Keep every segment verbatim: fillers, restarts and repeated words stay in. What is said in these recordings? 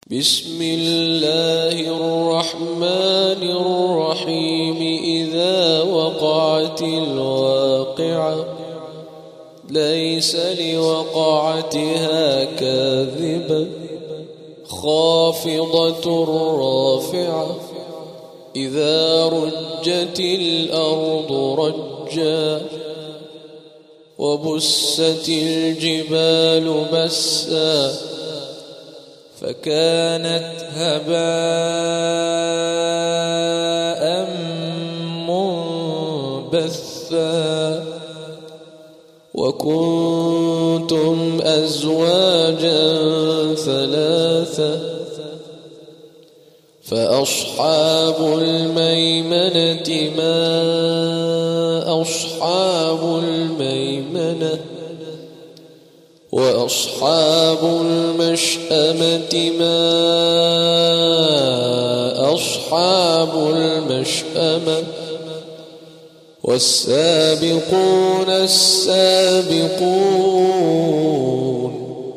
بسم الله الرحمن الرحيم. إذا وقعت الواقعة ليس لوقعتها كاذبة خافضة رافعة إذا رجت الأرض رجا وبست الجبال بسا فكانت هباء منبثا وكنتم أزواجا ثلاثة فأصحاب الميمنة ما أصحاب الميمنة وأصحاب المشأمة ما أصحاب المشأمة والسابقون السابقون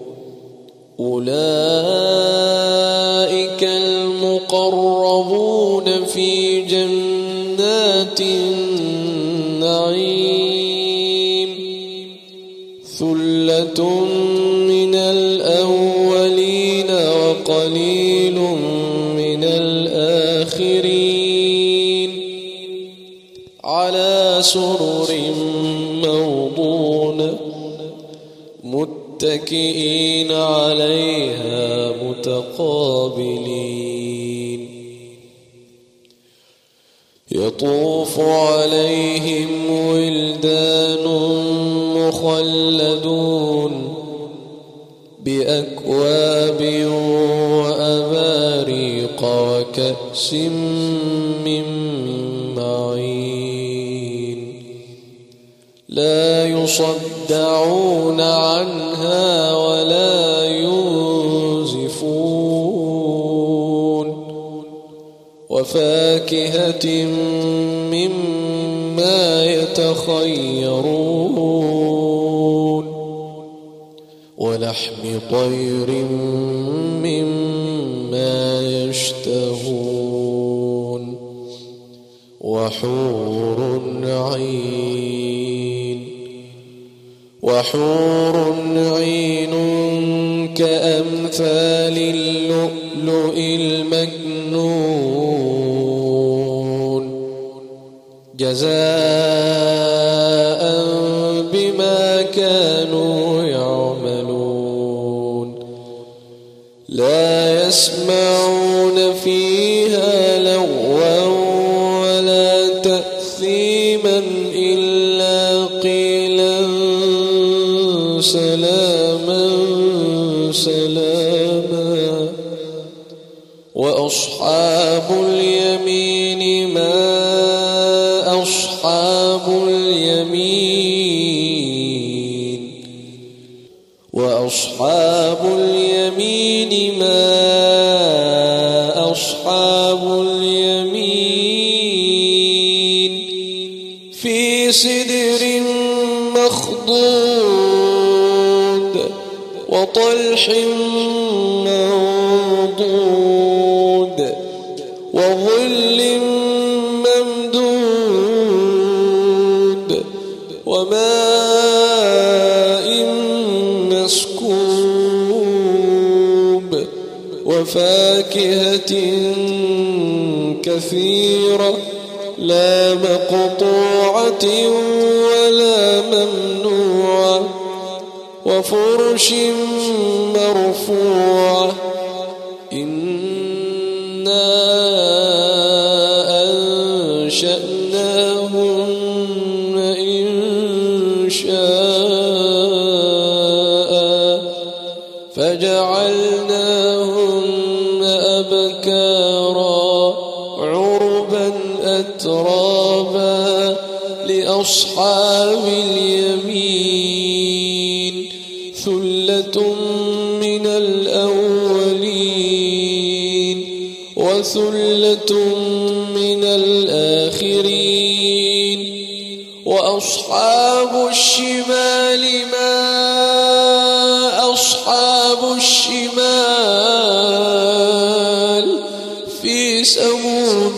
أولئك المقربون في جنات النعيم ثلة من الأولين وقليل من الآخرين على سرر موضونة متكئين عليها متقابلين يطوف عليهم ولدان مخلدون بأكواب وأباريق وكأس من معين لا يصدعون عنها ولا ينزفون وفاكهة مما يتخيرون ولحم طير مما يشتهون وحور عين وحور عين كأمثال اللؤلؤ المكنون جزاء بما كانوا يعملون لا يسمعون فيها لغوا ولا تأثيما إلا قيلا سلاما سلاما وأصحاب اليمين ما أصحاب اليمين وأصحاب اليمين ما أصحاب اليمين في سدر مخضود وطلح منضود وظل ممدود وماء مسكوب وفاكهة كثيرة لا مقطوعة ولا ممنوعة وفرش مرفوعة إنا أنشأناهن إن شاء فجعلناهن أبكارا عربا أترابا لأصحاب اليمين ثلة من الأولين وثلة من الآخرين وأصحاب الشمال ما أصحاب الشمال سموم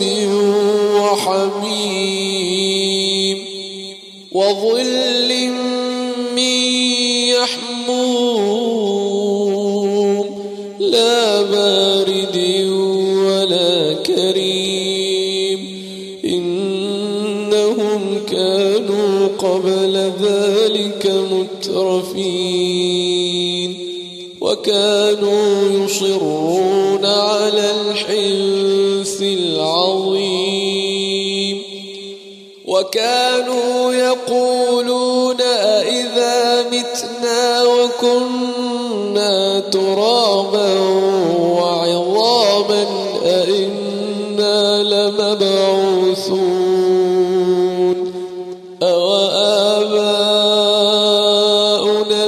وحميم وظل من يحموم لا بارد ولا كريم إنهم كانوا قبل ذلك مترفين وكانوا يصرون على الحنث العظيم وكانوا يقولون أئذا متنا وكنا ترابا وعظاما أئنا لمبعوثون أوآباؤنا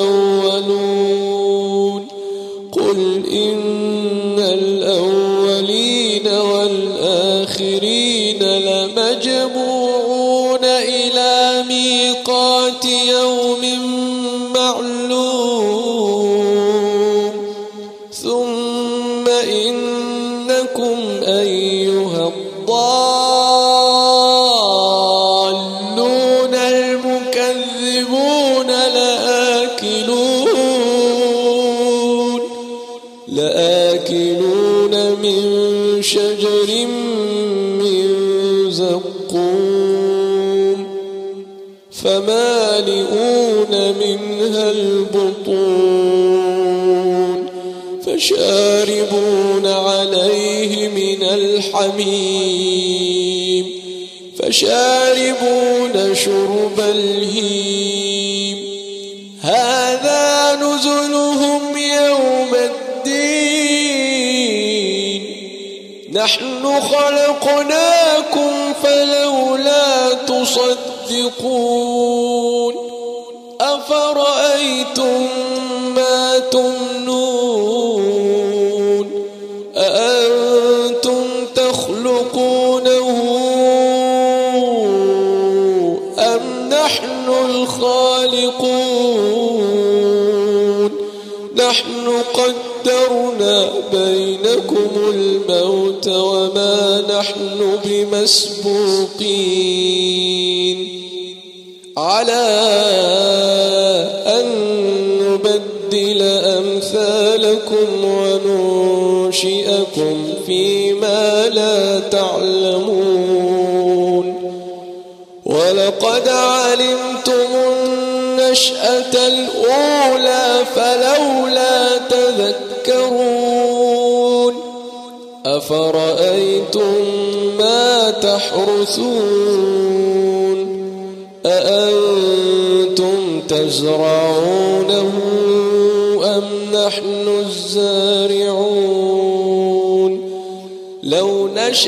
الأولون قل إن الأولين والآخرين لمجموعون إلى ميقات يوم معلوم ثم إنكم أيها الضالون المكذبون لآكلون لآكلون من شجر من زقوم فمالئون منها البطون فشاربون عليه من الحميم فشاربون شرب الهيم هذا نزلهم يوم الدين نحن خلقناكم فلولا تصدقون أفرأيتم ما تمنون أأنتم تخلقونه أم نحن الخالقون نحن قدرنا بينكم الموت وما نحن بمسبوقين على أن نبدل أمثالكم وننشئكم فيما لا تعلمون ولقد علمتم النشأة الأولى فلولا تذكرون أفرأيتم ما تحرثون أأنتم تزرعونه أم نحن الزارعون لو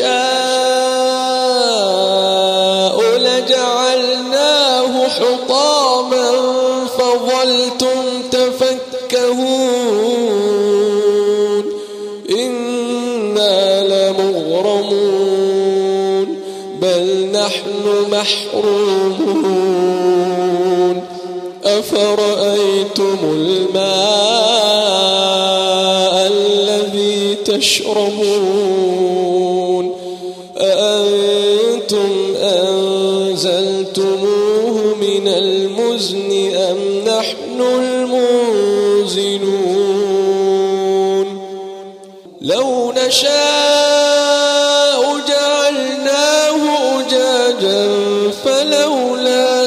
نشاء لجعلناه حطاما فظلتم تفكهون إنا لمغرمون بل نحن محرومون أفرأيتم الماء الذي تشربون أأنتم أنزلتموه من المزن أم نحن المنزلون لو نشاء جعلناه أجاجا فلولا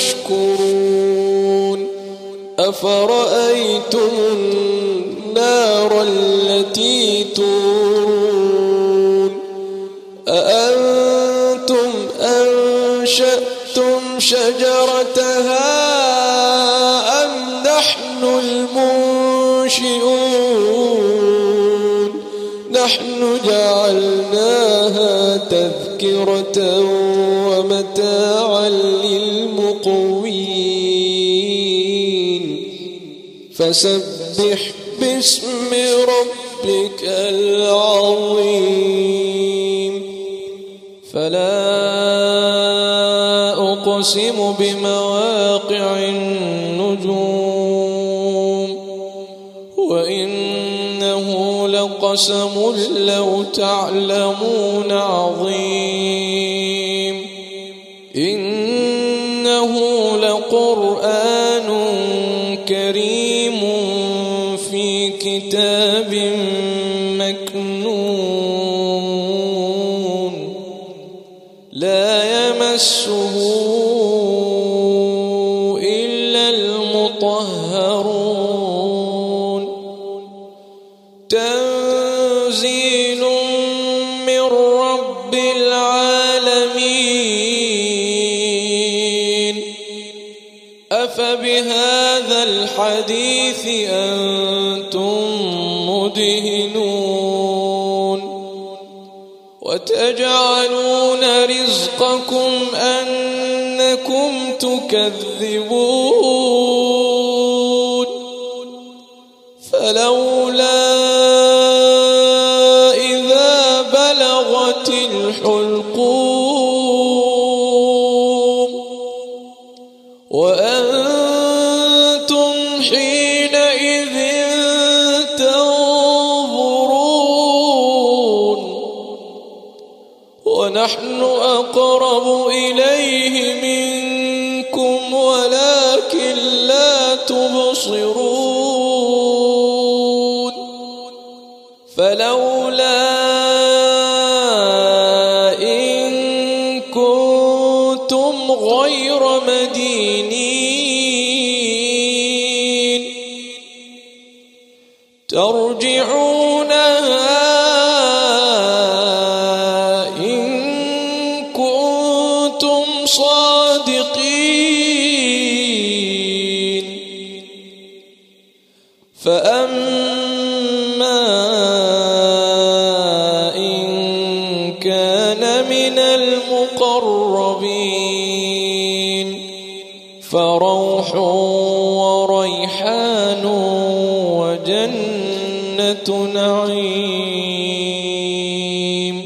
تشكرون أفرأيتم النار التي تورون أأنتم أنشأتم شجرتها أم نحن المنشئون نحن جعلناها تذكرة ومتاعا للمقوين فسبح باسم ربك العظيم فلا أقسم بمواقع النجوم وإنه لقسم قسم لو تعلمون عظيم إنه لقرآن كريم في كتاب مكنون لا يمسه إلا المطهرون تنزيل من رب العالمين أفبهذا الحديث أنتم مدهنون وتجعلون رزقكم أنكم تكذبون فلولا إذا بلغت الحلقوم وأنتم حينئذ تنظرون ونحن أقرب إليه منكم ولكن لا تبصرون فلولا إن كنتم غير مدينين ترجعونها إن كنتم صادقين فأما إن كان من المقربين فروح وريحان وجنة نعيم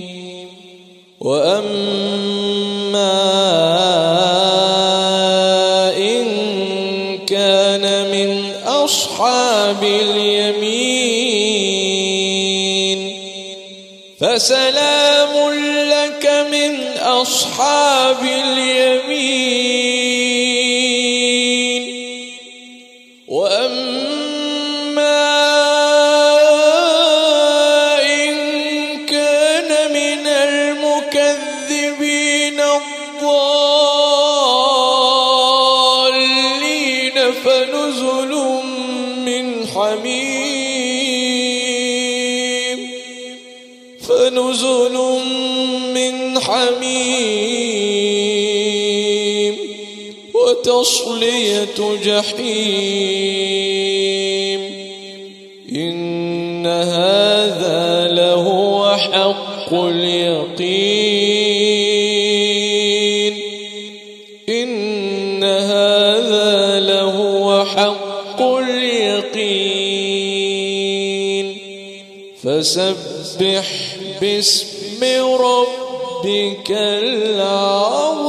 وأما إن كان من أصحاب اليمين فسلام لك من أصحاب اليمين وأما إن كان من المكذبين الضالين فنزل من حميم فنزل من حميم وتصلية جحيم إن هذا لهو حق اليقين إن هذا لهو حق اليقين فسبح باسم ربك العظيم.